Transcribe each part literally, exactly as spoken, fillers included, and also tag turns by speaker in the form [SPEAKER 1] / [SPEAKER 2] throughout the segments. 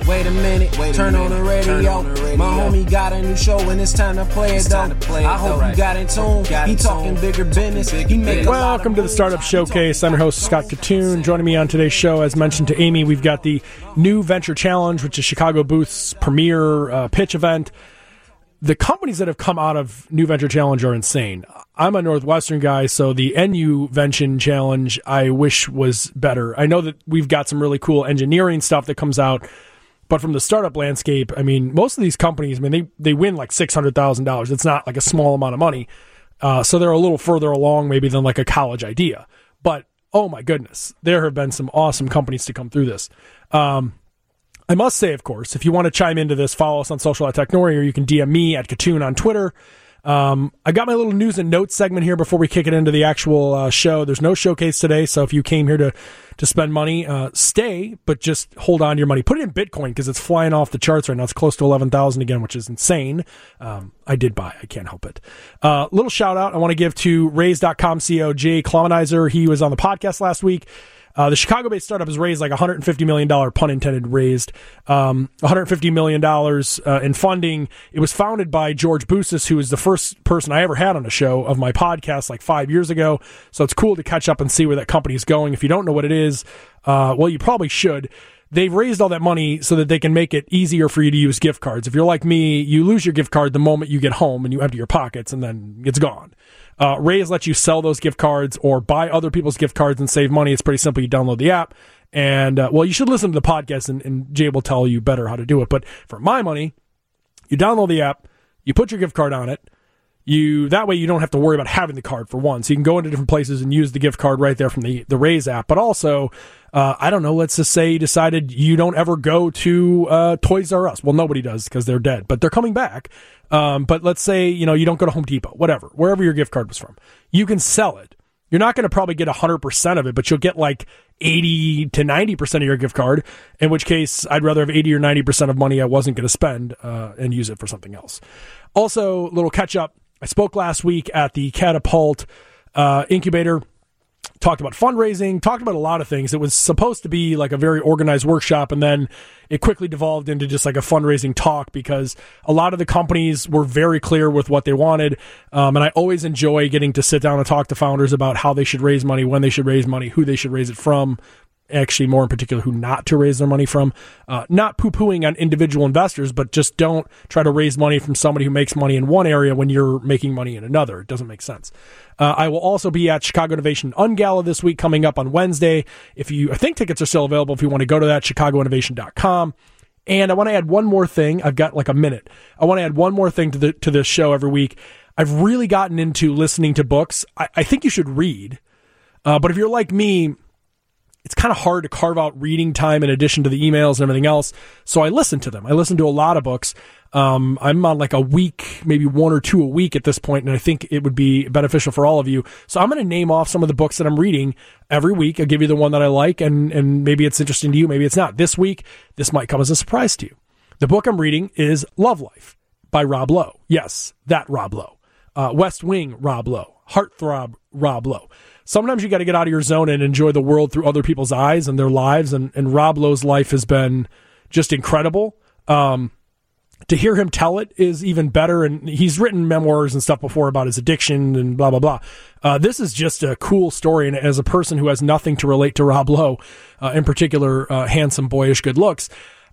[SPEAKER 1] Wait a minute, Wait a turn, minute. On the radio. on the radio. My homie got a new show and it's time to play it's it though. Play it I hope right. you got in tune. Got he in talking tune. Bigger business. Big he make
[SPEAKER 2] Welcome to the Startup Showcase. I'm your host, Scott Katoon. Joining me on today's show, as mentioned to Amy, we've got the New Venture Challenge, which is Chicago Booth's premier uh, pitch event. The companies that have come out of New Venture Challenge are insane. I'm a Northwestern guy, so the N U Venture Challenge I wish was better. I know that we've got some really cool engineering stuff that comes out, but from the startup landscape, I mean, most of these companies, I mean, they, they win like six hundred thousand dollars. It's not like a small amount of money. Uh, so they're a little further along maybe than like a college idea. But, oh my goodness, there have been some awesome companies to come through this. Um, I must say, of course, if you want to chime into this, follow us on social at Technori, or you can D M me at Katoon on Twitter. Um, I got my little news and notes segment here before we kick it into the actual uh, show. There's no showcase today, so if you came here to, to spend money, uh, stay, but just hold on to your money. Put it in Bitcoin because it's flying off the charts right now. It's close to eleven thousand again, which is insane. Um, I did buy. I can't help it. Uh, little shout out I want to give to Raise dot com C E O Jay Klomanizer. He was on the podcast last week. Uh, the Chicago-based startup has raised like one hundred fifty million dollars, pun intended, raised um, one hundred fifty million dollars uh, in funding. It was founded by George Boussis, who was the first person I ever had on a show of my podcast like five years ago. So it's cool to catch up and see where that company is going. If you don't know what it is, uh, well, you probably should. They've raised all that money so that they can make it easier for you to use gift cards. If you're like me, you lose your gift card the moment you get home and you empty your pockets and then it's gone. Uh, Raise lets you sell those gift cards or buy other people's gift cards and save money. It's pretty simple. You download the app and, uh, well, you should listen to the podcast and, and Jay will tell you better how to do it. But for my money, you download the app, you put your gift card on it. You that way you don't have to worry about having the card for one. So you can go into different places and use the gift card right there from the, the Raise app. But also, uh, I don't know, let's just say you decided you don't ever go to uh, Toys R Us. Well, nobody does because they're dead, but they're coming back. Um, but let's say, you know, you don't go to Home Depot, whatever, wherever your gift card was from. You can sell it. You're not going to probably get one hundred percent of it, but you'll get like eighty to ninety percent of your gift card, in which case I'd rather have eighty or ninety percent of money I wasn't going to spend uh, and use it for something else. Also, little catch up. I spoke last week at the Catapult uh, Incubator, talked about fundraising, talked about a lot of things. It was supposed to be like a very organized workshop, and then it quickly devolved into just like a fundraising talk because a lot of the companies were very clear with what they wanted. Um, and I always enjoy getting to sit down and talk to founders about how they should raise money, when they should raise money, who they should raise it from. Actually, more in particular, who not to raise their money from. Uh, not poo-pooing on individual investors, but just don't try to raise money from somebody who makes money in one area when you're making money in another. It doesn't make sense. Uh, I will also be at Chicago Innovation Ungala this week, coming up on Wednesday. If you, I think tickets are still available if you want to go to that, chicago innovation dot com. And I want to add one more thing. I've got like a minute. I want to add one more thing to the to this show every week. I've really gotten into listening to books. I, I think you should read. Uh, but if you're like me, it's kind of hard to carve out reading time in addition to the emails and everything else. So I listen to them. I listen to a lot of books. Um, I'm on like a week, maybe one or two a week at this point, and I think it would be beneficial for all of you. So I'm going to name off some of the books that I'm reading every week. I'll give you the one that I like, and, and maybe it's interesting to you, maybe it's not. This week, this might come as a surprise to you. The book I'm reading is Love Life by Rob Lowe. Yes, that Rob Lowe. Uh, West Wing Rob Lowe. Heartthrob Rob Lowe. Sometimes you got to get out of your zone and enjoy the world through other people's eyes and their lives. And, and Rob Lowe's life has been just incredible. Um, to hear him tell it is even better. And he's written memoirs and stuff before about his addiction and blah, blah, blah. Uh, this is just a cool story. And as a person who has nothing to relate to Rob Lowe, uh, in particular, uh, handsome, boyish, good looks,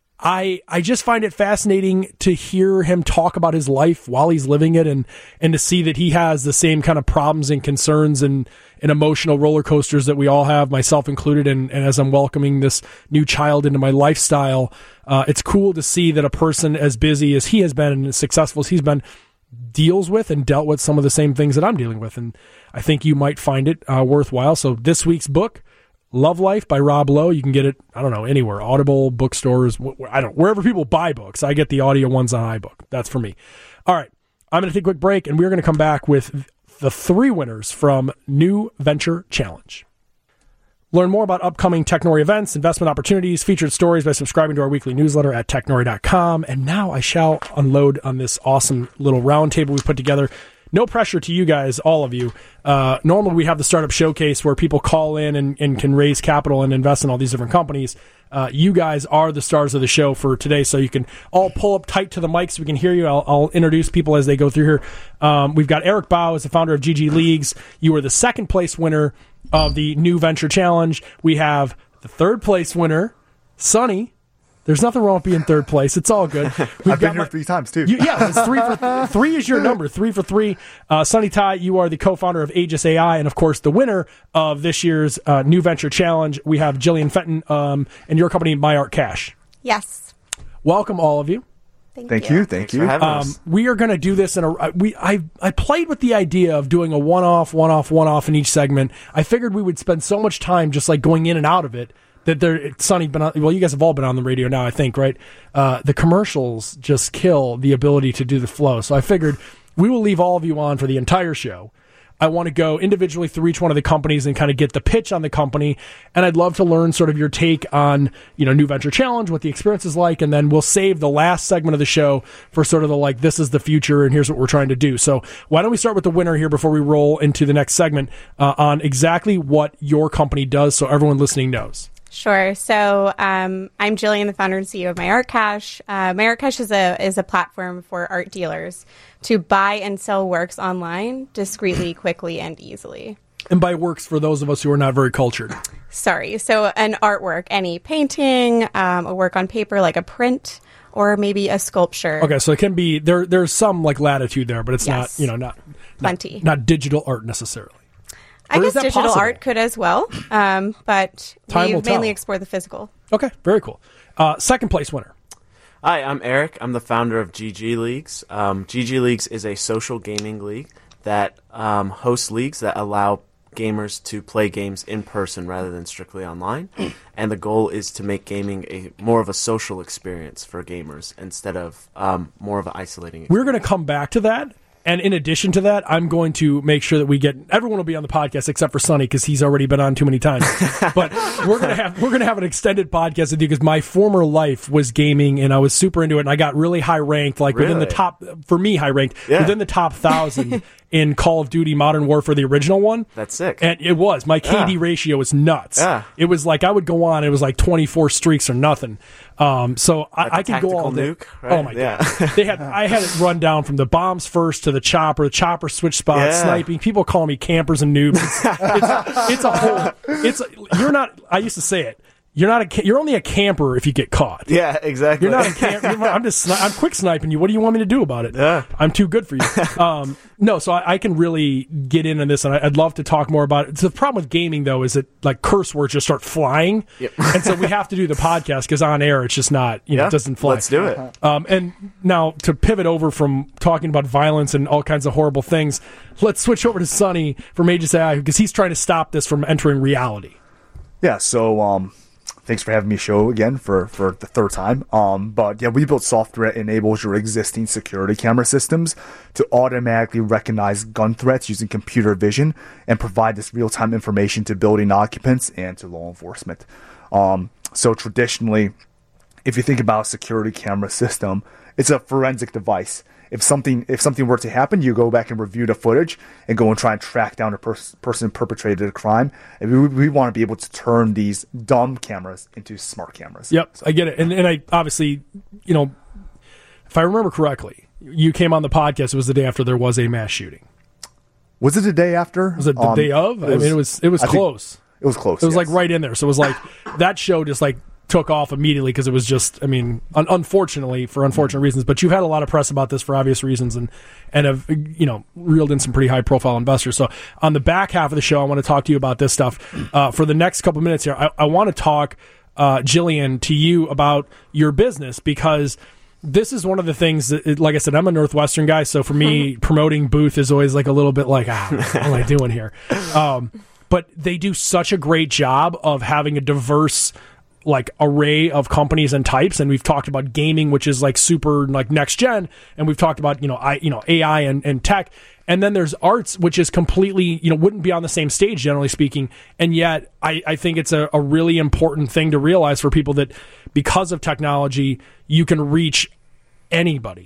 [SPEAKER 2] I, I just find it fascinating to hear him talk about his life while he's living it, and, and to see that he has the same kind of problems and concerns and, and emotional roller coasters that we all have, myself included. And, and as I'm welcoming this new child into my lifestyle, uh, it's cool to see that a person as busy as he has been and as successful as he's been deals with and dealt with some of the same things that I'm dealing with. And I think you might find it uh, worthwhile. So this week's book, Love Life by Rob Lowe. You can get it, I don't know, anywhere. Audible, bookstores, I don't wherever people buy books. I get the audio ones on iBook. That's for me. All right. I'm going to take a quick break, and we're going to come back with the three winners from New Venture Challenge. Learn more about upcoming Technori events, investment opportunities, featured stories by subscribing to our weekly newsletter at technori dot com. And now I shall unload on this awesome little roundtable we put together. no pressure to you guys, all of you. Uh, normally we have the Startup Showcase where people call in and, and can raise capital and invest in all these different companies. Uh, you guys are the stars of the show for today, so you can all pull up tight to the mic so we can hear you. I'll, I'll introduce people as they go through here. Um, we've got Eric Bao as the founder of G G Leagues. You are the second place winner of the New Venture Challenge. We have the third place winner, Sonny. There's nothing wrong with being third place. It's all good. We've
[SPEAKER 3] I've been here my, three times, too.
[SPEAKER 2] You, yeah, it's three for th- three is your number. Three for three. Uh, Sonny Tai, you are the co-founder of Aegis A I and, of course, the winner of this year's uh, New Venture Challenge. We have Jillian Fenton um, and your company, MyArtCash.
[SPEAKER 4] Yes.
[SPEAKER 2] Welcome, all of you.
[SPEAKER 4] Thank,
[SPEAKER 3] Thank
[SPEAKER 4] you.
[SPEAKER 3] you. Thank
[SPEAKER 5] Thanks
[SPEAKER 3] you.
[SPEAKER 5] for having
[SPEAKER 2] Um,
[SPEAKER 5] us.
[SPEAKER 2] we are going to do this in a. We I I played with the idea of doing a one-off, one-off, one-off in each segment. I figured we would spend so much time just like going in and out of it. That there, Sonny, been on, well, you guys have all been on the radio now, I think, right? Uh, the commercials just kill the ability to do the flow. So I figured we will leave all of you on for the entire show. I want to go individually through each one of the companies and kind of get the pitch on the company. And I'd love to learn sort of your take on, you know, New Venture Challenge, what the experience is like. And then we'll save the last segment of the show for sort of the like, this is the future and here's what we're trying to do. So why don't we start with the winner here before we roll into the next segment uh, on exactly what your company does so everyone listening knows.
[SPEAKER 4] Sure. So um, I'm Jillian, the founder and C E O of MyArtCash. Uh, MyArtCash is a is a platform for art dealers to buy and sell works online discreetly, quickly, and easily.
[SPEAKER 2] And by works, for those of us who are not very cultured.
[SPEAKER 4] Sorry. So an artwork, any painting, um, a work on paper like a print, or maybe a sculpture.
[SPEAKER 2] Okay, so it can be there. There's some like latitude there, but it's
[SPEAKER 4] Yes.
[SPEAKER 2] not you know not
[SPEAKER 4] Plenty.
[SPEAKER 2] not, not digital art necessarily.
[SPEAKER 4] I
[SPEAKER 2] Or
[SPEAKER 4] guess
[SPEAKER 2] is that
[SPEAKER 4] digital
[SPEAKER 2] possible?
[SPEAKER 4] art could as well, um, but
[SPEAKER 2] Time
[SPEAKER 4] we
[SPEAKER 2] will
[SPEAKER 4] mainly
[SPEAKER 2] tell.
[SPEAKER 4] explore the physical.
[SPEAKER 2] Okay, very cool. Uh, second place winner.
[SPEAKER 5] Hi, I'm Eric. I'm the founder of G G Leagues. Um, G G Leagues is a social gaming league that um, hosts leagues that allow gamers to play games in person rather than strictly online. And the goal is to make gaming a more of a social experience for gamers instead of um, more of an isolating experience.
[SPEAKER 2] We're going to come back to that. And in addition to that, I'm going to make sure that we get everyone will be on the podcast except for Sonny because he's already been on too many times. But we're gonna have we're gonna have an extended podcast with you because my former life was gaming and I was super into it and I got really high ranked, like within the
[SPEAKER 5] Really?
[SPEAKER 2] top for me high ranked
[SPEAKER 5] Yeah.
[SPEAKER 2] within the top thousand in Call of Duty Modern Warfare, the original one.
[SPEAKER 5] That's sick.
[SPEAKER 2] And it was my K D
[SPEAKER 5] Yeah.
[SPEAKER 2] ratio was nuts.
[SPEAKER 5] Yeah.
[SPEAKER 2] It was like I would go on. It was like twenty-four streaks or nothing. Um, so I,
[SPEAKER 5] Like
[SPEAKER 2] I
[SPEAKER 5] the
[SPEAKER 2] could go all
[SPEAKER 5] tactical
[SPEAKER 2] day.
[SPEAKER 5] nuke, right?
[SPEAKER 2] Oh my
[SPEAKER 5] Yeah.
[SPEAKER 2] god! They had I had it run down from the bombs first to the chopper, the chopper switch spots,
[SPEAKER 5] Yeah.
[SPEAKER 2] sniping. People call me campers and noobs. It's, it's, it's a whole. It's you're not. I used to say it. You're not a. ca- You're only a camper if you get caught.
[SPEAKER 5] Yeah, exactly.
[SPEAKER 2] You're not a camp. you're- I'm just. sni- I'm quick sniping you. What do you want me to do about it?
[SPEAKER 5] Yeah.
[SPEAKER 2] I'm too good for you. Um, no, so I, I can really get into this, and I, I'd love to talk more about it. So the problem with gaming, though, is that like curse words just start flying,
[SPEAKER 5] Yep.
[SPEAKER 2] and so we have to do the podcast because on air it's just not. You know,
[SPEAKER 5] Yeah,
[SPEAKER 2] it doesn't fly.
[SPEAKER 5] let's do it.
[SPEAKER 2] Um, and now to pivot over from talking about violence and all kinds of horrible things, let's switch over to Sonny from Aegis A I because he's trying to stop this from entering reality.
[SPEAKER 3] Yeah, so um, thanks for having me show again for, for the third time. Um, but yeah, we built software that enables your existing security camera systems to automatically recognize gun threats using computer vision and provide this real-time information to building occupants and to law enforcement. Um, so traditionally, if you think about a security camera system, it's a forensic device. If something if something were to happen, you go back and review the footage and go and try and track down the pers- person who perpetrated a crime. And we, we want to be able to turn these dumb cameras into smart cameras.
[SPEAKER 2] Yep, I get it. And and I obviously, you know, if I remember correctly, you came on the podcast. It was the day after there was a mass shooting.
[SPEAKER 3] Was it the day after?
[SPEAKER 2] Was it the
[SPEAKER 3] Um,
[SPEAKER 2] day of? I mean, it was it was
[SPEAKER 3] I think
[SPEAKER 2] close.
[SPEAKER 3] It was close.
[SPEAKER 2] It was
[SPEAKER 3] yes.
[SPEAKER 2] like right in there. So it was like that show just like took off immediately because it was just, I mean, un- unfortunately for unfortunate reasons, but you've had a lot of press about this for obvious reasons and, and have, you know, reeled in some pretty high profile investors. So on the back half of the show, I want to talk to you about this stuff. Uh, for the next couple of minutes here, I, I want to talk, uh, Jillian, to you about your business because this is one of the things that, it, like I said, I'm a Northwestern guy. So for me, promoting Booth is always like a little bit like, ah, what am I doing here? Um, but they do such a great job of having a diverse like array of companies and types, and we've talked about gaming, which is like super like next gen, and we've talked about you know I you know A I and, and tech, and then there's arts, which is completely you know wouldn't be on the same stage generally speaking, and yet I, I think it's a, a really important thing to realize for people that because of technology you can reach anybody.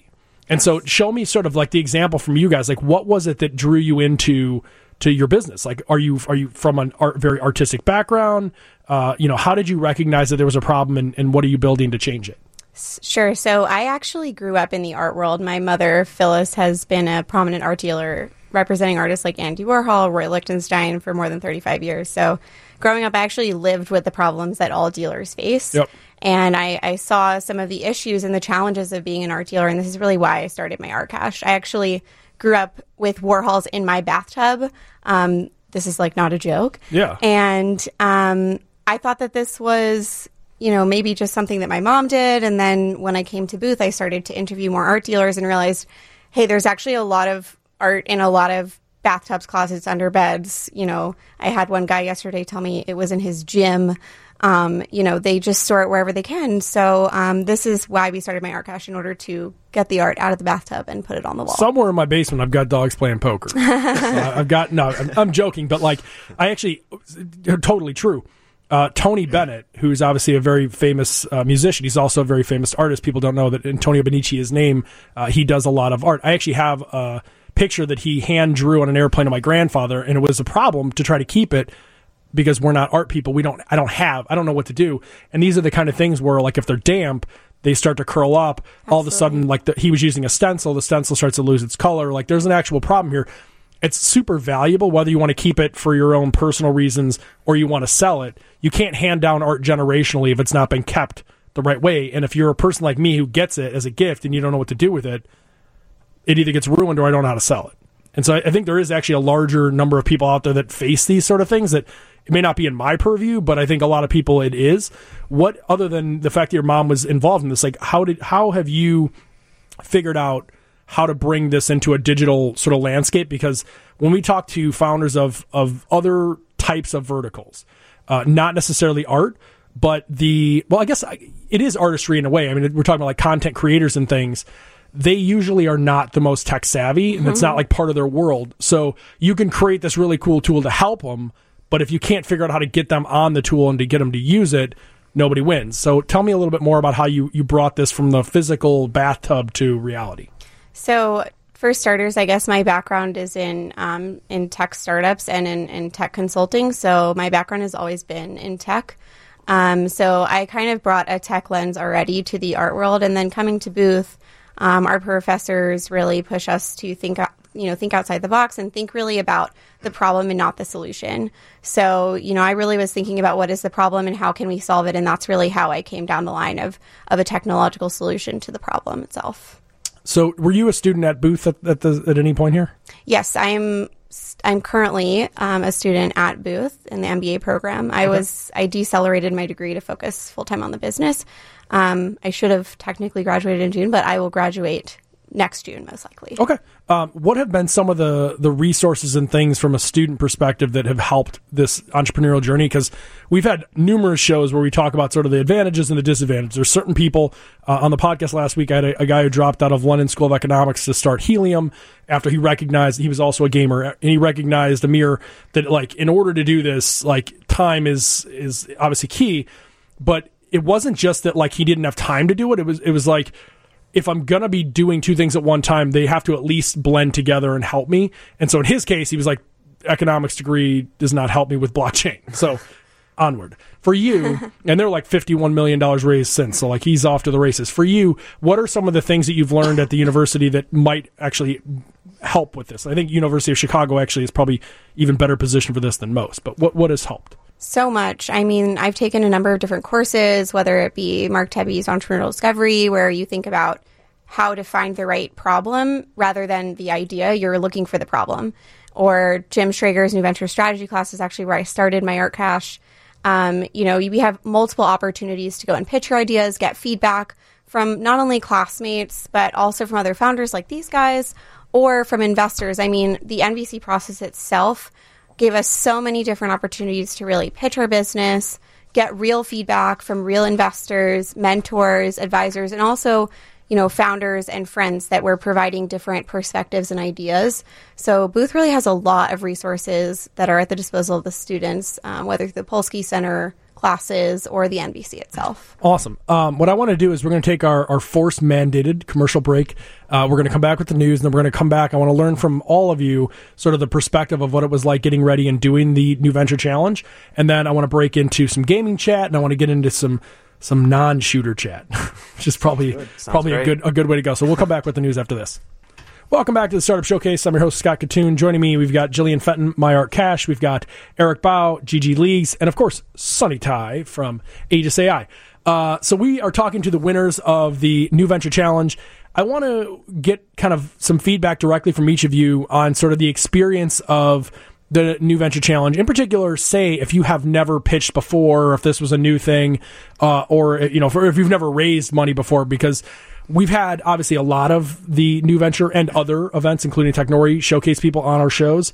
[SPEAKER 2] And so show me sort of like the example from you guys. Like, what was it that drew you into to your business? Like, are you are you from an art, very artistic background? Uh, you know, how did you recognize that there was a problem, and, and what are you building to change it?
[SPEAKER 4] Sure. So I actually grew up in the art world. My mother, Phyllis, has been a prominent art dealer representing artists like Andy Warhol, Roy Lichtenstein for more than thirty-five years. So growing up, I actually lived with the problems that all dealers face.
[SPEAKER 2] Yep.
[SPEAKER 4] And I, I saw some of the issues and the challenges of being an art dealer. And this is really why I started my art cache. I actually grew up with Warhols in my bathtub. Um, this is like not a joke.
[SPEAKER 2] Yeah.
[SPEAKER 4] And um, I thought that this was, you know, maybe just something that my mom did. And then when I came to Booth, I started to interview more art dealers and realized, hey, there's actually a lot of art in a lot of bathtubs, closets, under beds. You know, I had one guy yesterday tell me it was in his gym. Um, you know, they just store it wherever they can. So um, this is why we started my art cache, in order to get the art out of the bathtub and put it on the wall.
[SPEAKER 2] Somewhere in my basement, I've got dogs playing poker. uh, I've got, no, I'm, I'm joking, but like, I actually, totally true. Uh, Tony Bennett, who's obviously a very famous uh, musician, he's also a very famous artist. People don't know that Antonio Benici, his name, uh, he does a lot of art. I actually have a picture that he hand drew on an airplane of my grandfather, and it was a problem to try to keep it because we're not art people. We don't, I don't have, I don't know what to do. And these are the kind of things where, like, if they're damp, they start to curl up. Absolutely. All of a sudden, like, the, he was using a stencil, the stencil starts to lose its color. Like, there's an actual problem here. It's super valuable, whether you want to keep it for your own personal reasons or you want to sell it. You can't hand down art generationally if it's not been kept the right way. And if you're a person like me who gets it as a gift and you don't know what to do with it, it either gets ruined or I don't know how to sell it. And so I think there is actually a larger number of people out there that face these sort of things that it may not be in my purview, but I think a lot of people it is. What, other than the fact that your mom was involved in this, like how did how have you figured out how to bring this into a digital sort of landscape? Because when we talk to founders of of other types of verticals, uh, not necessarily art, but the, well, I guess it is artistry in a way. I mean, we're talking about like content creators and things. They usually are not the most tech savvy, and mm-hmm. it's not like part of their world. So you can create this really cool tool to help them, but if you can't figure out how to get them on the tool and to get them to use it, nobody wins. So tell me a little bit more about how you, you brought this from the physical bathtub to reality.
[SPEAKER 4] So for starters, I guess my background is in um, in tech startups and in, in tech consulting. So my background has always been in tech. Um, so I kind of brought a tech lens already to the art world. And then coming to Booth, um, our professors really push us to think, you know, think outside the box and think really about the problem and not the solution. So, you know, I really was thinking about what is the problem and how can we solve it. And that's really how I came down the line of, of a technological solution to the problem itself.
[SPEAKER 2] So were you a student at Booth at, at, the, at any point here?
[SPEAKER 4] Yes, I'm I'm currently um, a student at Booth in the M B A program. I okay. was I decelerated my degree to focus full-time on the business. Um, I should have technically graduated in June, but I will graduate next June, most likely.
[SPEAKER 2] Okay. Um, what have been some of the, the resources and things from a student perspective that have helped this entrepreneurial journey? Because we've had numerous shows where we talk about sort of the advantages and the disadvantages. There's certain people uh, on the podcast last week. I had a, a guy who dropped out of London School of Economics to start Helium after he recognized he was also a gamer, and he recognized, Amir, that like in order to do this, like time is is obviously key. But it wasn't just that like he didn't have time to do it. It was it was like, if I'm going to be doing two things at one time, they have to at least blend together and help me. And so in his case, he was like, economics degree does not help me with blockchain. So onward. For you, and they're like fifty-one million dollars raised since, so like he's off to the races. For you, what are some of the things that you've learned at the university that might actually help with this? I think University of Chicago actually is probably even better positioned for this than most, but what what has helped?
[SPEAKER 4] So much. I mean, I've taken a number of different courses, whether it be Mark Tebby's Entrepreneurial Discovery, where you think about how to find the right problem rather than the idea. You're looking for the problem. Or Jim Schrager's New Venture Strategy class is actually where I started my art cache. Um, you know, we have multiple opportunities to go and pitch your ideas, get feedback from not only classmates, but also from other founders like these guys, or from investors. I mean, the N V C process itself gave us so many different opportunities to really pitch our business, get real feedback from real investors, mentors, advisors, and also, you know, founders and friends that were providing different perspectives and ideas. So Booth really has a lot of resources that are at the disposal of the students, um, whether through the Polsky Center classes, or the N V C itself.
[SPEAKER 2] Awesome. Um, what I want to do is we're going to take our, our force mandated commercial break. Uh, we're going to come back with the news, and then we're going to come back. I want to learn from all of you sort of the perspective of what it was like getting ready and doing the New Venture Challenge. And then I want to break into some gaming chat, and I want to get into some some non-shooter chat, which is probably probably a good a good way to go. So we'll come back with the news after this. Welcome back to the Startup Showcase. I'm your host, Scott Katoon. Joining me, we've got Jillian Fenton, MyArtCash. We've got Eric Bao, G G Leagues, and of course, Sunny Tai from Aegis A I. Uh, so we are talking to the winners of the New Venture Challenge. I want to get kind of some feedback directly from each of you on sort of the experience of the New Venture Challenge. In particular, say if you have never pitched before, or if this was a new thing, uh, or you know, for, if you've never raised money before, because we've had, obviously, a lot of the New Venture and other events, including Technori, showcase people on our shows.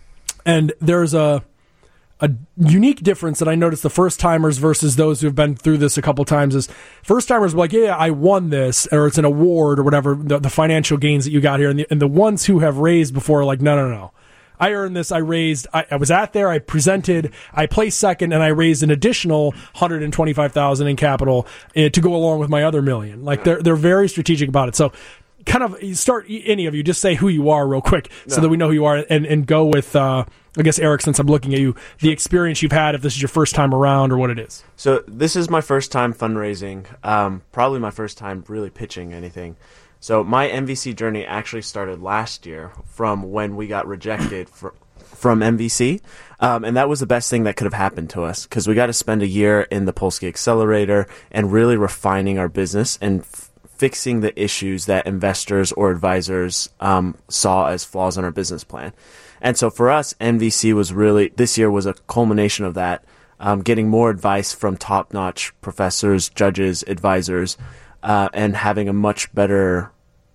[SPEAKER 2] And there's a a unique difference that I noticed the first-timers versus those who've been through this a couple times is first-timers were like, yeah, I won this, or it's an award or whatever, the, the financial gains that you got here. And the, and the ones who have raised before are like, no, no, no. I earned this, I raised, I, I was at there, I presented, I placed second, and I raised an additional one hundred twenty-five thousand dollars in capital uh, to go along with my other million. Like, they're they're very strategic about it. So, kind of, you start, any of you, just say who you are real quick so no. that we know who you are, and, and go with, uh, I guess, Eric, since I'm looking at you, the experience you've had, if this is your first time around or what it is.
[SPEAKER 5] So, this is my first time fundraising, um, probably my first time really pitching anything. So my M V C journey actually started last year from when we got rejected for, from M V C, um, and that was the best thing that could have happened to us because we got to spend a year in the Polsky Accelerator and really refining our business and f- fixing the issues that investors or advisors um, saw as flaws in our business plan. And so for us, M V C was really, this year was a culmination of that, um, getting more advice from top-notch professors, judges, advisors, uh, and having a much better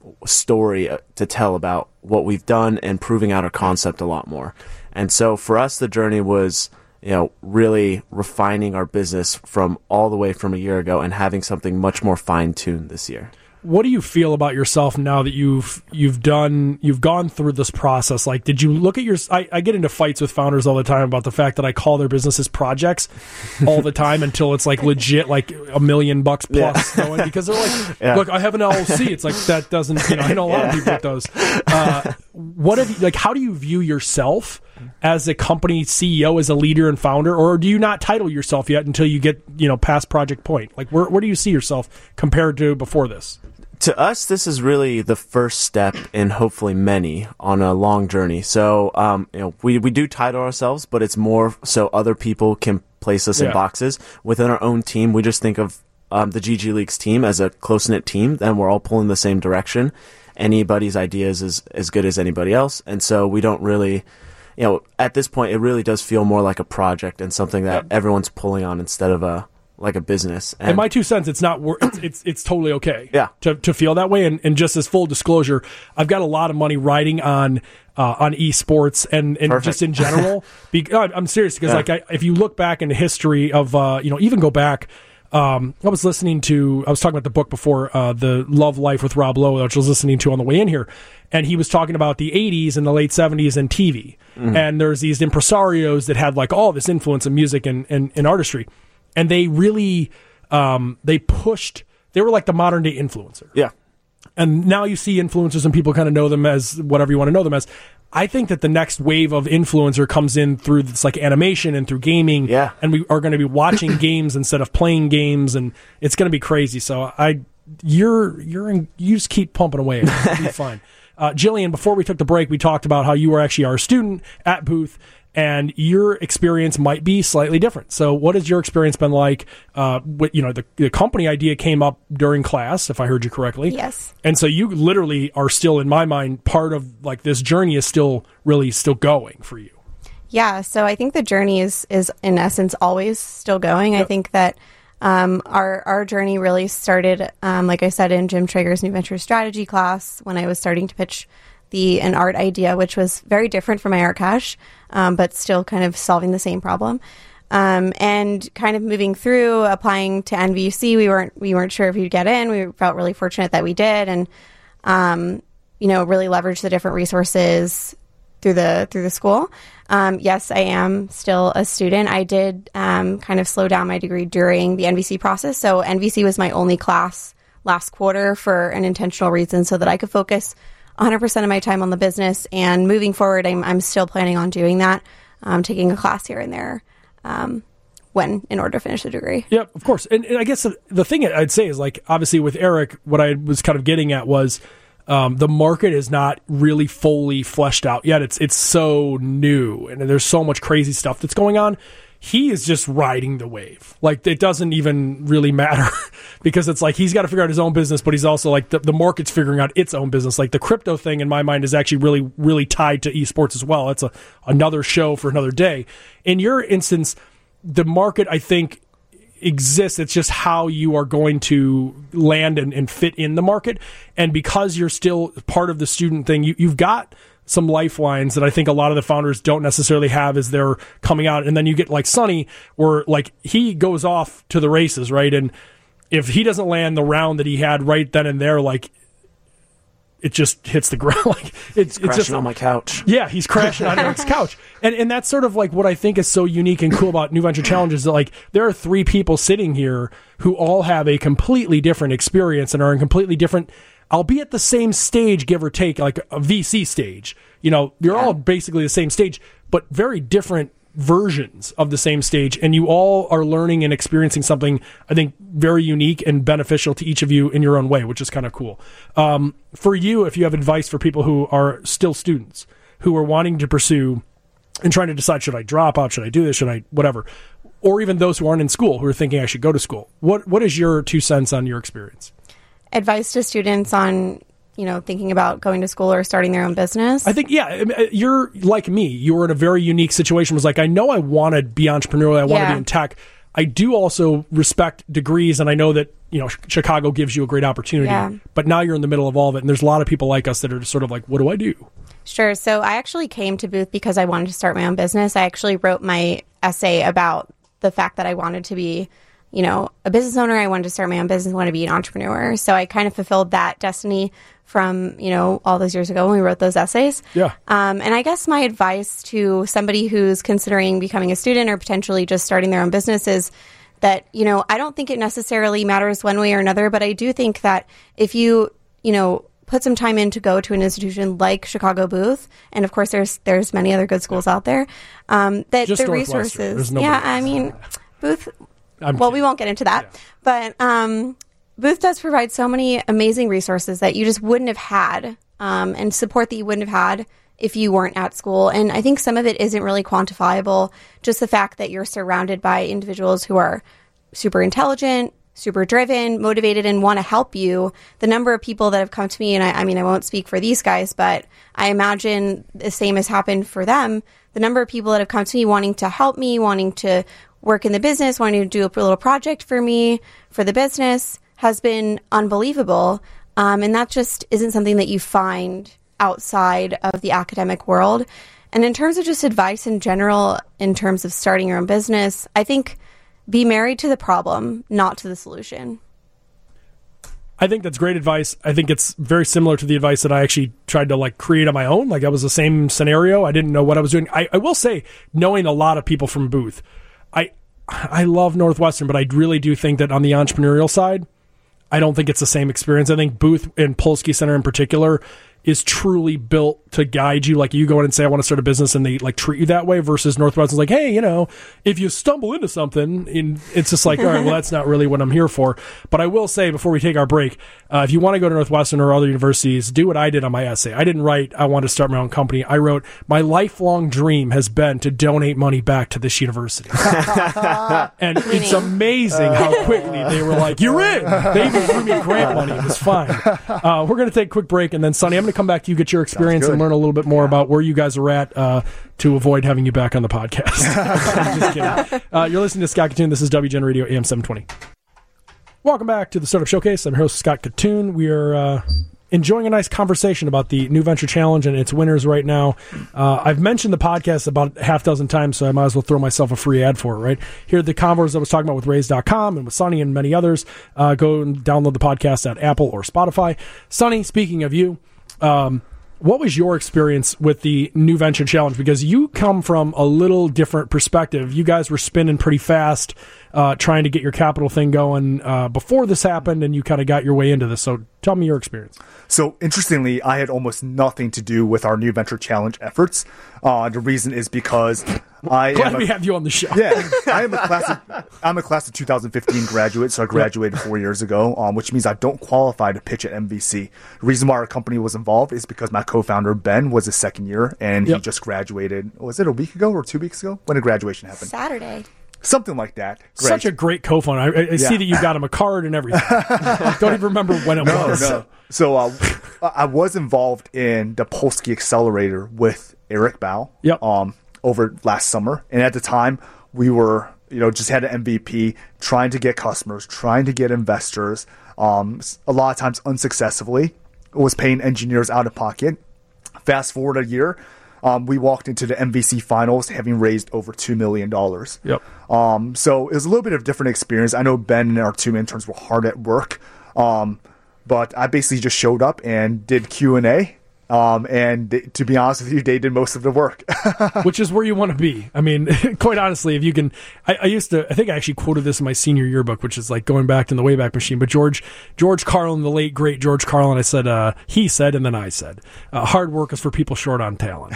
[SPEAKER 5] story to tell about what we've done and proving out our concept a lot more. And so for us, the journey was, you know, really refining our business from all the way from a year ago and having something much more fine-tuned this year.
[SPEAKER 2] What do you feel about yourself now that you've you've done you've gone through this process? Like, did you look at your? I, I get into fights with founders all the time about the fact that I call their businesses projects all the time until it's like legit, like a million bucks plus yeah. going, because they're like, yeah. look, I have an L L C. It's like that doesn't, you know, I know a lot yeah. of people with those. Uh, what have you, like? How do you view yourself as a company C E O, as a leader and founder, or do you not title yourself yet until you get, you know, past Project Point? Like, where where do you see yourself compared to before this?
[SPEAKER 5] To us, this is really the first step in hopefully many on a long journey. So, um, you know, we, we do title ourselves, but it's more so other people can place us yeah. in boxes. Within our own team, we just think of um, the G G Leagues team as a close-knit team, then we're all pulling the same direction. Anybody's ideas is as good as anybody else. And so we don't really, you know, at this point, it really does feel more like a project and something that yeah. everyone's pulling on instead of a like a business. And
[SPEAKER 2] in my two cents, it's not wor- it's, it's it's totally okay
[SPEAKER 5] yeah.
[SPEAKER 2] to to feel that way. And, and just as full disclosure, I've got a lot of money riding on uh, on esports and, and just in general. Be- I'm serious because yeah. like I, if you look back in the history of uh, you know, even go back. Um, I was listening to, I was talking about the book before, uh, The Love Life with Rob Lowe, which I was listening to on the way in here. And he was talking about the eighties and the late seventies and T V. Mm-hmm. And there's these impresarios that had like all this influence in music and, and, and artistry. And they really, um, they pushed, they were like the modern day influencer.
[SPEAKER 5] Yeah.
[SPEAKER 2] And now you see influencers and people kind of know them as whatever you want to know them as. I think that the next wave of influencer comes in through this like animation and through gaming.
[SPEAKER 5] Yeah.
[SPEAKER 2] And we are going to be watching games instead of playing games, and it's going to be crazy. So I, you're, you're in, you just keep pumping away. It'll be fine. Uh, Jillian, before we took the break, we talked about how you were actually our student at Booth, and your experience might be slightly different. So what has your experience been like? Uh, with, you know, the, the company idea came up during class, if I heard you correctly.
[SPEAKER 4] Yes.
[SPEAKER 2] And so you literally are still, in my mind, part of like this journey is still really still going for you.
[SPEAKER 4] Yeah. So I think the journey is, is in essence always still going. Yep. I think that um, our, our journey really started, um, like I said, in Jim Traeger's New Venture Strategy class when I was starting to pitch the an art idea, which was very different from MyArtCash, um, but still kind of solving the same problem. Um, and kind of moving through, applying to N V C, we weren't we weren't sure if we'd get in. We felt really fortunate that we did, and um, you know, really leveraged the different resources through the through the school. Um, yes, I am still a student. I did um, kind of slow down my degree during the N V C process. So N V C was my only class last quarter for an intentional reason, so that I could focus one hundred percent of my time on the business. And moving forward, I'm, I'm still planning on doing that, um, taking a class here and there um, when in order to finish the degree.
[SPEAKER 2] Yep, of course. And, and I guess the, the thing I'd say is, like, obviously with Eric, what I was kind of getting at was um, the market is not really fully fleshed out yet. It's it's so new, and there's so much crazy stuff that's going on. He is just riding the wave. Like, it doesn't even really matter because it's like he's got to figure out his own business, but he's also like the, the market's figuring out its own business. Like the crypto thing in my mind is actually really, really tied to esports as well. It's a another show for another day. In your instance, the market, I think, exists. It's just how you are going to land and, and fit in the market. And because you're still part of the student thing, you, you've got some lifelines that I think a lot of the founders don't necessarily have as they're coming out. And then you get like Sonny, where like he goes off to the races, right? And if he doesn't land the round that he had right then and there, like it just hits the ground. Like it's,
[SPEAKER 5] crashing
[SPEAKER 2] it's just
[SPEAKER 5] on my couch.
[SPEAKER 2] Yeah, he's crashing on Eric's couch. And and that's sort of like what I think is so unique and cool about New Venture Challenge is that like there are three people sitting here who all have a completely different experience and are in completely different, albeit the same stage, give or take, like a V C stage. You know, you're yeah. all basically the same stage, but very different versions of the same stage. And you all are learning and experiencing something, I think, very unique and beneficial to each of you in your own way, which is kind of cool. Um, for you, if you have advice for people who are still students, who are wanting to pursue and trying to decide, should I drop out? Should I do this? Should I, whatever? Or even those who aren't in school, who are thinking I should go to school. What What is your two cents on your experience?
[SPEAKER 4] Advice to students on, you know, thinking about going to school or starting their own business?
[SPEAKER 2] I think, yeah, you're like me. You were in a very unique situation. It was like, I know I want to be entrepreneurial. I want
[SPEAKER 4] yeah.
[SPEAKER 2] to be in tech. I do also respect degrees, and I know that, you know, Chicago gives you a great opportunity.
[SPEAKER 4] Yeah.
[SPEAKER 2] But now you're in the middle of all of it, and there's a lot of people like us that are just sort of like, what do I do?
[SPEAKER 4] Sure. So I actually came to Booth because I wanted to start my own business. I actually wrote my essay about the fact that I wanted to be, you know, a business owner. I wanted to start my own business, I wanted to be an entrepreneur. So I kind of fulfilled that destiny from, you know, all those years ago when we wrote those essays.
[SPEAKER 2] Yeah.
[SPEAKER 4] Um, and I guess my advice to somebody who's considering becoming a student or potentially just starting their own business is that, you know, I don't think it necessarily matters one way or another, but I do think that if you, you know, put some time in to go to an institution like Chicago Booth, and of course there's there's many other good schools out there, um, that
[SPEAKER 2] just
[SPEAKER 4] the resources.
[SPEAKER 2] Yeah,
[SPEAKER 4] else. I mean, Booth,
[SPEAKER 2] I'm
[SPEAKER 4] well,
[SPEAKER 2] kidding.
[SPEAKER 4] we won't get into that,
[SPEAKER 2] yeah.
[SPEAKER 4] but um, Booth does provide so many amazing resources that you just wouldn't have had, um, and support that you wouldn't have had if you weren't at school. And I think some of it isn't really quantifiable, just the fact that you're surrounded by individuals who are super intelligent, super driven, motivated, and want to help you. The number of people that have come to me, and I, I mean, I won't speak for these guys, but I imagine the same has happened for them. The number of people that have come to me wanting to help me, wanting to work in the business, wanting to do a little project for me, for the business, has been unbelievable. Um, and that just isn't something that you find outside of the academic world. And in terms of just advice in general, in terms of starting your own business, I think be married to the problem, not to the solution.
[SPEAKER 2] I think that's great advice. I think it's very similar to the advice that I actually tried to like create on my own. Like that was the same scenario. I didn't know what I was doing. I, I will say, knowing a lot of people from Booth, I I love Northwestern, but I really do think that on the entrepreneurial side, I don't think it's the same experience. I think Booth and Polsky Center in particular is truly built to guide you. Like you go in and say, I want to start a business, and they like treat you that way, versus Northwestern's like, hey, you know, if you stumble into something, in, it's just like, all right, well, that's not really what I'm here for. But I will say before we take our break, uh, if you want to go to Northwestern or other universities, do what I did on my essay. I didn't write, I want to start my own company. I wrote, my lifelong dream has been to donate money back to this university. And it's amazing how quickly they were like, you're in. They even threw me grant money. It was fine. Uh, we're going to take a quick break, and then Sonny, I'm going to come back to you, get your experience, and learn a little bit more yeah. about where you guys are at uh, to avoid having you back on the podcast. Just kidding. Uh, you're listening to Scott Katoon. This is W G N Radio A M seven twenty. Welcome back to the Startup Showcase. I'm your host, Scott Katoon. We are uh, enjoying a nice conversation about the New Venture Challenge and its winners right now. Uh, I've mentioned the podcast about a half dozen times, so I might as well throw myself a free ad for it, right? Here are the convos I was talking about with Raise dot com and with Sonny and many others. Uh, go and download the podcast at Apple or Spotify. Sonny, speaking of you, um, What was your experience with the New Venture Challenge? Because you come from a little different perspective. You guys were spinning pretty fast, uh, trying to get your capital thing going uh, before this happened, and you kind of got your way into this. So tell me your experience.
[SPEAKER 3] So interestingly, I had almost nothing to do with our New Venture Challenge efforts. Uh, the reason is because I
[SPEAKER 2] Glad
[SPEAKER 3] am a,
[SPEAKER 2] we have you on the show.
[SPEAKER 3] Yeah, I am a class of, I'm a class of two thousand fifteen graduate, so I graduated four years ago, um, which means I don't qualify to pitch at M V C. The reason why our company was involved is because my co-founder Ben was his second year, and
[SPEAKER 2] Yep.
[SPEAKER 3] he just graduated. Was it a week ago or two weeks ago? When did graduation happen?
[SPEAKER 4] Saturday.
[SPEAKER 3] Something like that. Great.
[SPEAKER 2] Such a great co-founder. I, I see
[SPEAKER 3] Yeah.
[SPEAKER 2] that you got him a card and everything. Don't even remember when it
[SPEAKER 3] No,
[SPEAKER 2] was.
[SPEAKER 3] no. So uh, I was involved in the Polsky Accelerator with Eric Bao
[SPEAKER 2] Yep.
[SPEAKER 3] um, over last summer. And at the time, we were, you know, just had an M V P, trying to get customers, trying to get investors, um, a lot of times unsuccessfully. It was paying engineers out of pocket. Fast forward a year, um, we walked into the M V C finals having raised over two million dollars.
[SPEAKER 2] Yep.
[SPEAKER 3] Um, so it was a little bit of a different experience. I know Ben and our two interns were hard at work, um, but I basically just showed up and did Q and A. Um, and they, to be honest with you, they did most of the work.
[SPEAKER 2] Which is where you want to be. I mean, quite honestly, if you can, I, I used to, I think I actually quoted this in my senior yearbook, which is like going back in the Wayback Machine. But George, George Carlin, the late great George Carlin, I said, uh, he said, and then I said, uh, hard work is for people short on talent.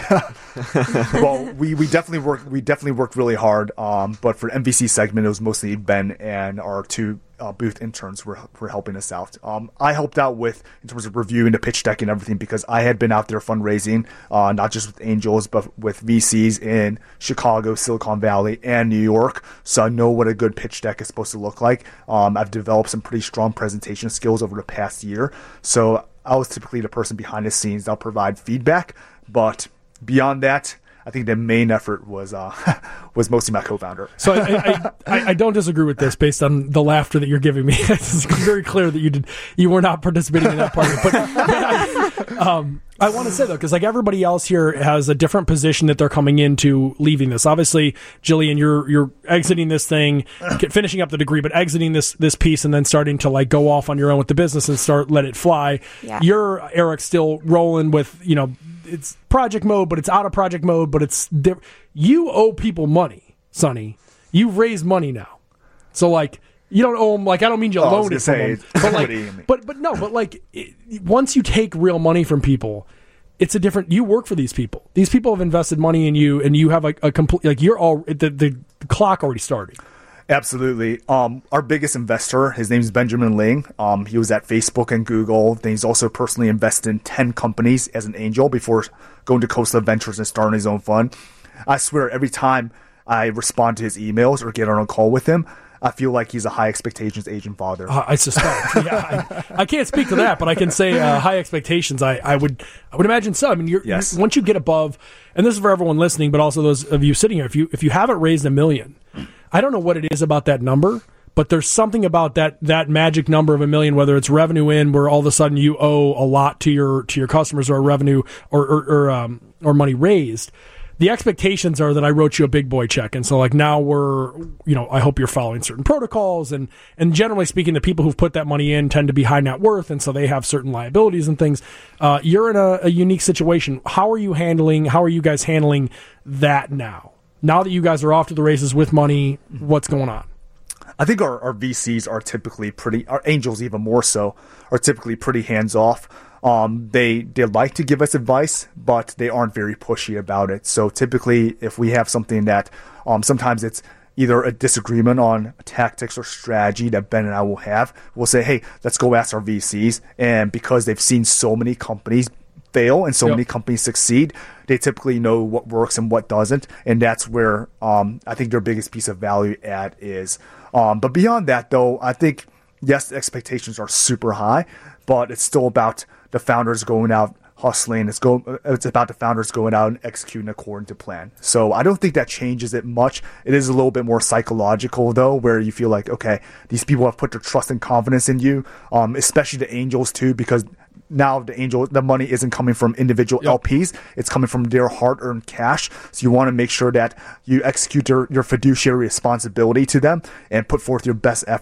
[SPEAKER 3] Well, we, we definitely worked, we definitely worked really hard. Um, but for M V C segment, it was mostly Ben and our two Uh, booth interns were were helping us out. Um, I helped out with in terms of reviewing the pitch deck and everything because I had been out there fundraising, uh, not just with angels but with V Cs in Chicago, Silicon Valley, and New York. So I know what a good pitch deck is supposed to look like. Um, I've developed some pretty strong presentation skills over the past year. So I was typically the person behind the scenes. I'll provide feedback, but beyond that, I think the main effort was uh, was mostly my co-founder.
[SPEAKER 2] So I, I, I, I don't disagree with this based on the laughter that you're giving me. It's very clear that you did you were not participating in that part of it. But, but I, um, I want to say though, because like everybody else here has a different position that they're coming into leaving this. Obviously, Jillian, you're you're exiting this thing, finishing up the degree, but exiting this this piece and then starting to like go off on your own with the business and start let it fly.
[SPEAKER 4] Yeah.
[SPEAKER 2] You're Eric still rolling with you know. It's project mode, but it's out of project mode, but it's di- you owe people money, Sonny. You've raised money now. So like you don't owe them, like I don't mean you
[SPEAKER 3] Oh, I was
[SPEAKER 2] loan
[SPEAKER 3] gonna
[SPEAKER 2] it from
[SPEAKER 3] say,
[SPEAKER 2] them. But
[SPEAKER 3] what do you mean?
[SPEAKER 2] like but but no, but like it, once you take real money from people, it's a different you work for these people. These people have invested money in you and you have like a complete like you're all the, the clock already started.
[SPEAKER 3] Absolutely. Um, our biggest investor, his name is Benjamin Ling. Um, he was at Facebook and Google. Then he's also personally invested in ten companies as an angel before going to Coastal Ventures and starting his own fund. I swear, every time I respond to his emails or get on a call with him, I feel like he's a high expectations agent father.
[SPEAKER 2] Uh, I suspect. yeah, I, I can't speak to that, but I can say uh, high expectations. I, I would I would imagine so. I mean, you're,
[SPEAKER 3] Yes.
[SPEAKER 2] you, once you get above, and this is for everyone listening, but also those of you sitting here. If you if you haven't raised a million, I don't know what it is about that number, but there's something about that that magic number of a million. Whether it's revenue in, where all of a sudden you owe a lot to your to your customers, or revenue or or or, um, or money raised. The expectations are that I wrote you a big boy check. And so like now we're, you know, I hope you're following certain protocols and, and generally speaking, the people who've put that money in tend to be high net worth. And so they have certain liabilities and things. Uh, you're in a, a unique situation. How are you handling, how are you guys handling that now? Now that you guys are off to the races with money, what's going on?
[SPEAKER 3] I think our, our V Cs are typically pretty, our angels even more so, are typically pretty hands off. Um, they they like to give us advice, but they aren't very pushy about it. So typically, if we have something that um, sometimes it's either a disagreement on tactics or strategy that Ben and I will have, we'll say, hey, let's go ask our V Cs. And because they've seen so many companies fail and so
[SPEAKER 2] Yep.
[SPEAKER 3] many companies succeed, they typically know what works and what doesn't. And that's where um, I think their biggest piece of value add is. Um, but beyond that, though, I think, yes, the expectations are super high, but it's still about the founders going out hustling. It's go. It's about the founders going out and executing according to plan. So I don't think that changes it much. It is a little bit more psychological though, where you feel like, okay, these people have put their trust and confidence in you, um, especially the angels too, because now the angel, the money isn't coming from individual
[SPEAKER 2] Yep.
[SPEAKER 3] L Ps. It's coming from their hard-earned cash. So you want to make sure that you execute your, your fiduciary responsibility to them and put forth your best effort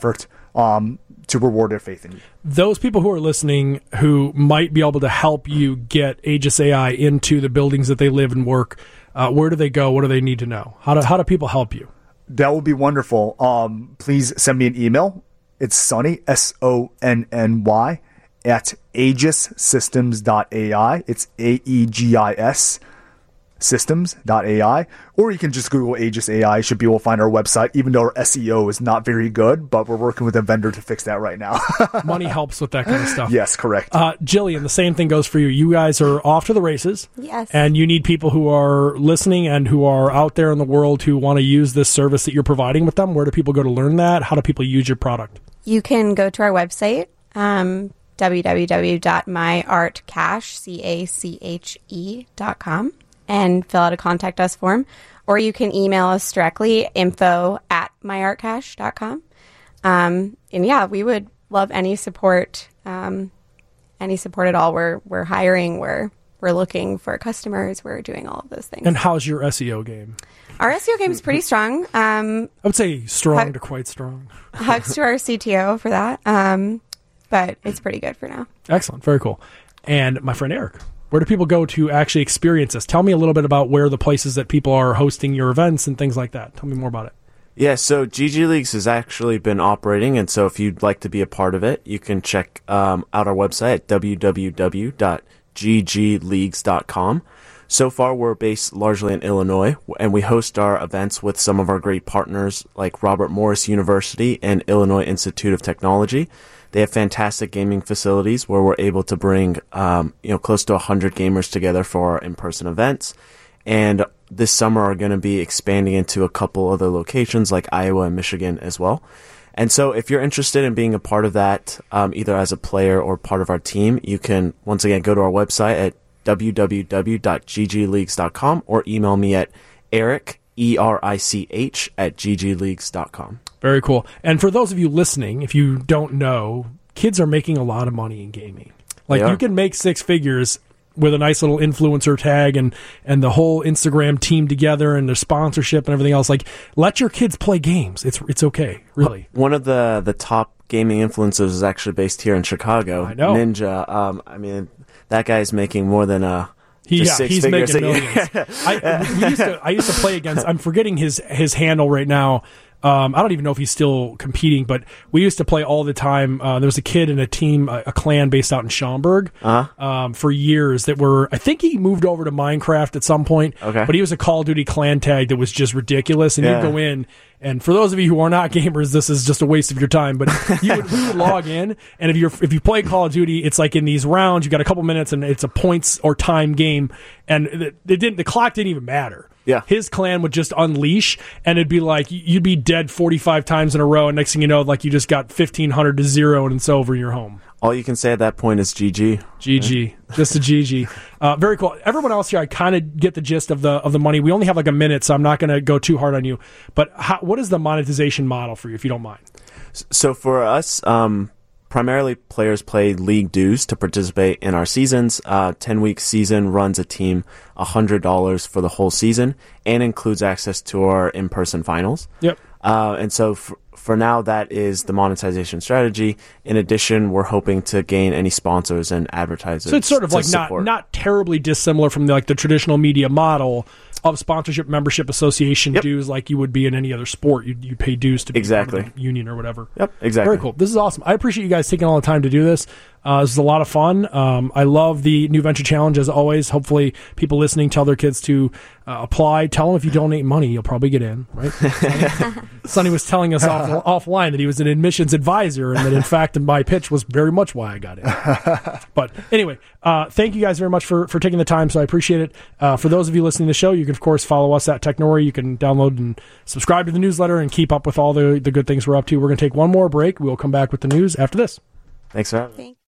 [SPEAKER 3] um, to reward their faith in you.
[SPEAKER 2] Those people who are listening who might be able to help you get Aegis A I into the buildings that they live and work, uh, where do they go? What do they need to know? How do, how do people help you?
[SPEAKER 3] That would be wonderful. Um, please send me an email. It's Sonny, S O N N Y, at aegis systems dot A I. It's A E G I S systems dot A I. Or you can just Google Aegis A I. You should be able to find our website, even though our S E O is not very good, but we're working with a vendor to fix that right now.
[SPEAKER 2] Money helps with that kind of stuff.
[SPEAKER 3] Yes, correct.
[SPEAKER 2] Uh, Jillian, the same thing goes for you. You guys are off to the races.
[SPEAKER 4] Yes.
[SPEAKER 2] And you need people who are listening and who are out there in the world who want to use this service that you're providing with them. Where do people go to learn that? How do people use your product?
[SPEAKER 4] You can go to our website, um, w w w dot my art cache dot com, and fill out a contact us form. Or you can email us directly, info at my art cache dot com. Um, and yeah, we would love any support, um, any support at all. We're, we're hiring, we're, we're looking for customers, we're doing all of those things.
[SPEAKER 2] And how's your S E O game?
[SPEAKER 4] Our S E O game is pretty strong. Um,
[SPEAKER 2] I would say strong
[SPEAKER 4] Hug-
[SPEAKER 2] to quite strong.
[SPEAKER 4] Hugs to our C T O for that. Um, but it's pretty good for now.
[SPEAKER 2] Excellent. Very cool. And my friend Eric, where do people go to actually experience this? Tell me a little bit about where the places that people are hosting your events and things like that. Tell me more about it.
[SPEAKER 5] Yeah, so G G Leagues has actually been operating, and so if you'd like to be a part of it, you can check um, out our website at w w w dot g g leagues dot com. So far, we're based largely in Illinois, and we host our events with some of our great partners like Robert Morris University and Illinois Institute of Technology. They have fantastic gaming facilities where we're able to bring um, you know close to one hundred gamers together for our in-person events. And this summer are going to be expanding into a couple other locations like Iowa and Michigan as well. And so if you're interested in being a part of that, um, either as a player or part of our team, you can once again go to our website at w w w dot g g leagues dot com or email me at Eric, E R I C H, at g g leagues dot com.
[SPEAKER 2] Very cool. And for those of you listening, if you don't know, kids are making a lot of money in gaming. Like you can make six figures with a nice little influencer tag and, and the whole Instagram team together and their sponsorship and everything else. Like, let your kids play games. It's it's okay, really.
[SPEAKER 5] One of the, the top gaming influencers is actually based here in Chicago.
[SPEAKER 2] I know.
[SPEAKER 5] Ninja. Um, I mean, that guy's making more than a...
[SPEAKER 2] He, yeah,
[SPEAKER 5] six
[SPEAKER 2] he's
[SPEAKER 5] figures
[SPEAKER 2] making millions. I, we used to, I used to play against, I'm forgetting his, his handle right now. Um, I don't even know if he's still competing, but we used to play all the time. Uh, there was a kid in a team, a, a clan based out in Schaumburg,
[SPEAKER 5] uh-huh.
[SPEAKER 2] um, for years that were, I think he moved over to Minecraft at some point,
[SPEAKER 5] okay.
[SPEAKER 2] but he was a Call of Duty clan tag that was just ridiculous. And
[SPEAKER 5] yeah.
[SPEAKER 2] you'd go in, and for those of you who are not gamers, this is just a waste of your time, but you would, we would log in, and if you're, if you play Call of Duty, it's like in these rounds, you got a couple minutes and it's a points or time game, and it, it didn't, the clock didn't even matter.
[SPEAKER 5] Yeah.
[SPEAKER 2] His clan would just unleash, and it'd be like you'd be dead forty-five times in a row, and next thing you know, like you just got fifteen hundred to zero, and it's over, you're home.
[SPEAKER 5] All you can say at that point is G G.
[SPEAKER 2] G G. Just a G G. Uh, very cool. Everyone else here, I kind of get the gist of the of the money. We only have like a minute, so I'm not going to go too hard on you. But how, what is the monetization model for you, if you don't mind?
[SPEAKER 5] So for us, um, primarily players play league dues to participate in our seasons. Uh, ten-week season runs a team one hundred dollars for the whole season and includes access to our in-person finals.
[SPEAKER 2] Yep.
[SPEAKER 5] Uh, and so for, for now, that is the monetization strategy. In addition, we're hoping to gain any sponsors and advertisers.
[SPEAKER 2] So it's sort of like not, not terribly dissimilar from the, like the traditional media model of sponsorship, membership, association
[SPEAKER 5] yep.
[SPEAKER 2] dues, like you would be in any other sport. You you pay dues to be
[SPEAKER 5] exactly.
[SPEAKER 2] part of the union or whatever.
[SPEAKER 5] Yep, exactly.
[SPEAKER 2] Very cool. This is awesome. I appreciate you guys taking all the time to do this. Uh, this is a lot of fun. Um, I love the New Venture Challenge, as always. Hopefully, people listening tell their kids to uh, apply. Tell them if you donate money, you'll probably get in, right? Sonny, Sonny was telling us off, offline that he was an admissions advisor, and that, in fact, my pitch was very much why I got in. But anyway, uh, thank you guys very much for, for taking the time, so I appreciate it. Uh, for those of you listening to the show, you can, of course, follow us at Technori. You can download and subscribe to the newsletter and keep up with all the, the good things we're up to. We're going to take one more break. We'll come back with the news after this.
[SPEAKER 5] Thanks for having me.